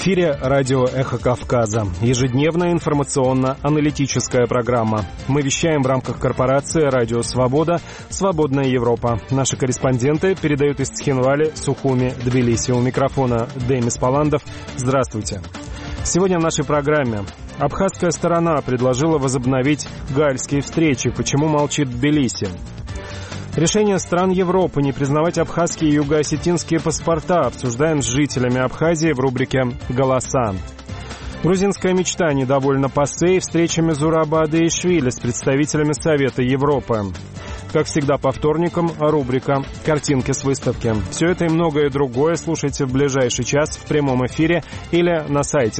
В эфире радио «Эхо Кавказа». Ежедневная информационно-аналитическая программа. Мы вещаем в рамках корпорации «Радио Свобода», «Свободная Европа». Наши корреспонденты передают из Цхинвали, Сухуми, Тбилиси. У микрофона Демис Паландов. Здравствуйте. Сегодня в нашей программе. Абхазская сторона предложила возобновить гальские встречи. Почему молчит Тбилиси? Решение стран Европы не признавать абхазские и юго-осетинские паспорта обсуждаем с жителями Абхазии в рубрике «Голоса». Грузинская мечта недовольна ПАСЕ и встречами Зураба Адеишвили с представителями Совета Европы. Как всегда по вторникам, рубрика «Картинки с выставки». Все это и многое другое слушайте в ближайший час в прямом эфире или на сайте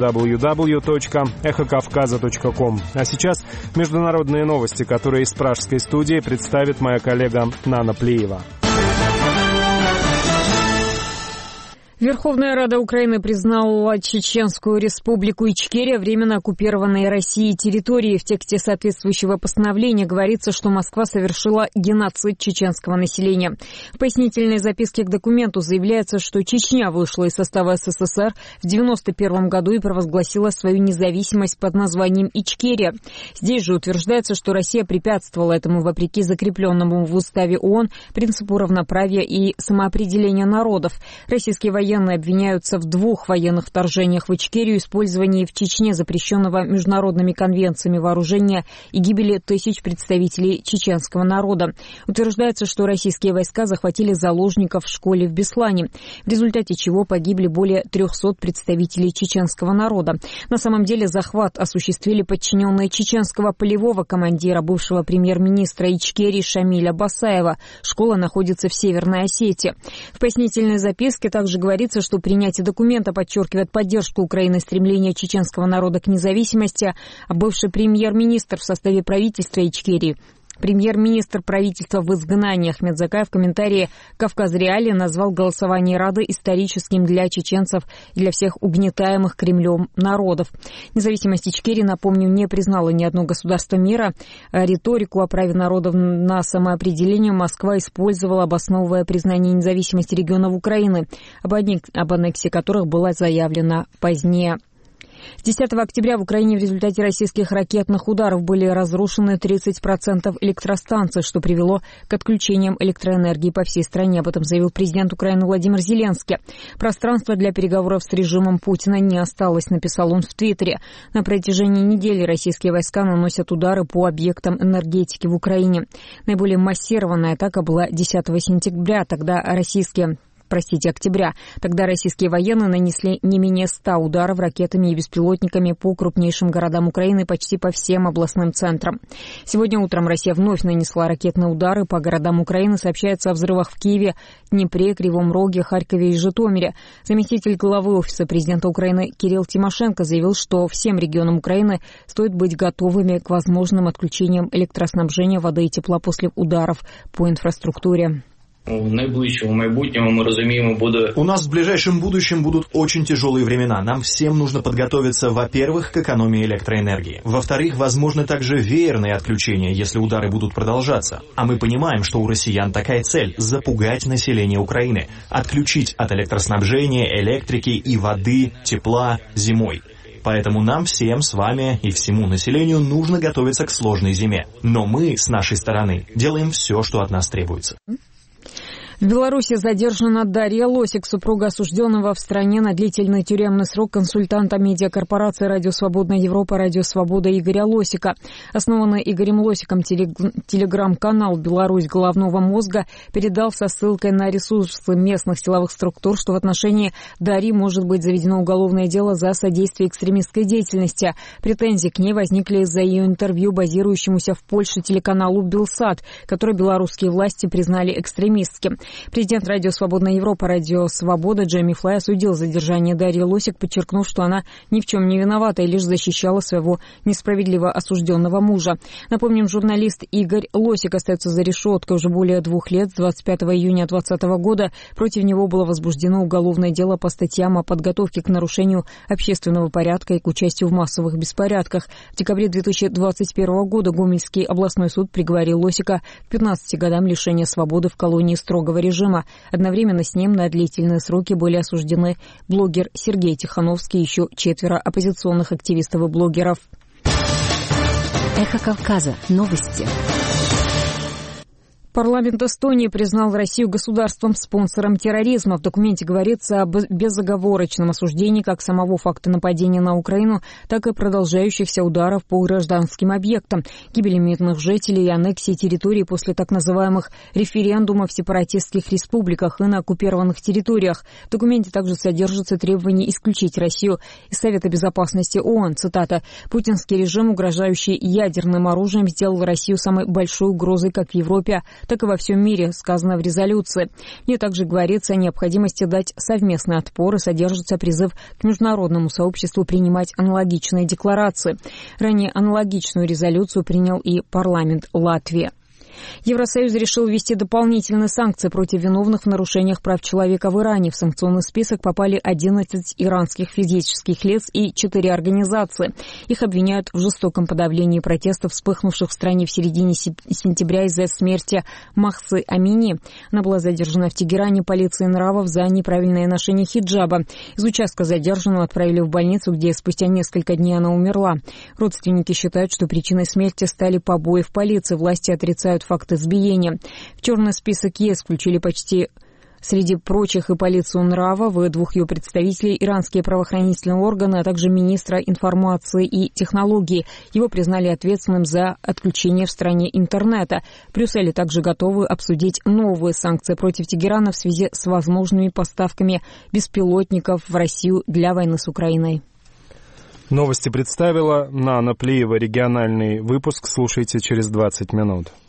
www.эхокавказа.ком. А сейчас международные новости, которые из пражской студии представит моя коллега Нана Плиева. Верховная Рада Украины признала Чеченскую Республику Ичкерия временно оккупированной Россией территорией. В тексте соответствующего постановления говорится, что Москва совершила геноцид чеченского населения. В пояснительной записке к документу заявляется, что Чечня вышла из состава СССР в 1991 году и провозгласила свою независимость под названием Ичкерия. Здесь же утверждается, что Россия препятствовала этому вопреки закрепленному в уставе ООН принципу равноправия и самоопределения народов. Российские военные обвиняются в 2 военных вторжениях в Ичкерию, использовании в Чечне запрещенного международными конвенциями вооружения и гибели тысяч представителей чеченского народа. Утверждается, что российские войска захватили заложников в школе в Беслане, в результате чего погибли более 300 представителей чеченского народа. На самом деле захват осуществили подчиненные чеченского полевого командира, бывшего премьер-министра Ичкерии Шамиля Басаева. Школа находится в Северной Осетии. В пояснительной записке также говорится, что принятие документа подчеркивает поддержку Украины стремления чеченского народа к независимости, а бывший премьер-министр в составе правительства Ичкерии, премьер-министр правительства в изгнании Ахмед Закаев в комментарии «Кавказ Реалии» назвал голосование Рады историческим для чеченцев и для всех угнетаемых Кремлем народов. Независимость Ичкерии, напомню, не признала ни одно государство мира. Риторику о праве народов на самоопределение Москва использовала, обосновывая признание независимости регионов Украины, об аннексии которых была заявлена позднее. С 10 октября в Украине в результате российских ракетных ударов были разрушены 30% электростанций, что привело к отключениям электроэнергии по всей стране. Об этом заявил президент Украины Владимир Зеленский. Пространства для переговоров с режимом Путина не осталось, написал он в Твиттере. На протяжении недели российские войска наносят удары по объектам энергетики в Украине. Наиболее массированная атака была 10 сентября, октября. Тогда российские военные нанесли не менее 100 ударов ракетами и беспилотниками по крупнейшим городам Украины, почти по всем областным центрам. Сегодня утром Россия вновь нанесла ракетные удары по городам Украины. Сообщается о взрывах в Киеве, Днепре, Кривом Роге, Харькове и Житомире. Заместитель главы Офиса президента Украины Кирилл Тимошенко заявил, что всем регионам Украины стоит быть готовыми к возможным отключениям электроснабжения, воды и тепла после ударов по инфраструктуре. У нас в ближайшем будущем будут очень тяжелые времена. Нам всем нужно подготовиться, во-первых, к экономии электроэнергии. Во-вторых, возможно также веерные отключения, если удары будут продолжаться. А мы понимаем, что у россиян такая цель – запугать население Украины, отключить от электроснабжения, электрики и воды, тепла зимой. Поэтому нам всем с вами и всему населению нужно готовиться к сложной зиме. Но мы, с нашей стороны, делаем все, что от нас требуется. В Беларуси задержана Дарья Лосик, супруга осужденного в стране на длительный тюремный срок консультанта медиакорпорации «Радио Свободная Европа», «Радио Свобода» Игоря Лосика. Основанный Игорем Лосиком телеграм-канал «Беларусь головного мозга» передал со ссылкой на ресурсы местных силовых структур, что в отношении Дарьи может быть заведено уголовное дело за содействие экстремистской деятельности. Претензии к ней возникли из-за ее интервью базирующемуся в Польше телеканалу «Белсат», который белорусские власти признали экстремистским. Президент «Радио Свободная Европа», «Радио Свобода» Джейми Флай осудил задержание Дарьи Лосик, подчеркнув, что она ни в чем не виновата и лишь защищала своего несправедливо осужденного мужа. Напомним, журналист Игорь Лосик остается за решеткой уже более 2 лет. С 25 июня 2020 года против него было возбуждено уголовное дело по статьям о подготовке к нарушению общественного порядка и к участию в массовых беспорядках. В декабре 2021 года Гомельский областной суд приговорил Лосика к 15 годам лишения свободы в колонии строгого западного режима. Одновременно с ним на длительные сроки были осуждены блогер Сергей Тихановский и еще 4 оппозиционных активистов и блогеров. Эхо Кавказа. Новости. Парламент Эстонии признал Россию государством-спонсором терроризма. В документе говорится об безоговорочном осуждении как самого факта нападения на Украину, так и продолжающихся ударов по гражданским объектам, гибели мирных жителей и аннексии территорий после так называемых референдумов в сепаратистских республиках и на оккупированных территориях. В документе также содержится требование исключить Россию из Совета безопасности ООН. Цитата: «Путинский режим, угрожающий ядерным оружием, сделал Россию самой большой угрозой как в Европе, так и во всем мире», сказано в резолюции. В ней также говорится о необходимости дать совместный отпор и содержится призыв к международному сообществу принимать аналогичные декларации. Ранее аналогичную резолюцию принял и парламент Латвии. Евросоюз решил ввести дополнительные санкции против виновных в нарушениях прав человека в Иране. В санкционный список попали 11 иранских физических лиц и 4 организации. Их обвиняют в жестоком подавлении протестов, вспыхнувших в стране в середине сентября из-за смерти Махсы Амини. Она была задержана в Тегеране полицией нравов за неправильное ношение хиджаба. Из участка задержанную отправили в больницу, где спустя несколько дней она умерла. Родственники считают, что причиной смерти стали побои в полиции. Власти отрицают факт избиения. В черный список ЕС включили почти среди прочих и полицию нравов, и 2 ее представителей, иранские правоохранительные органы, а также министра информации и технологий. Его признали ответственным за отключение в стране интернета. В Брюсселе также готовы обсудить новые санкции против Тегерана в связи с возможными поставками беспилотников в Россию для войны с Украиной. Новости представила Нана Плиева. Региональный выпуск слушайте через 20 минут.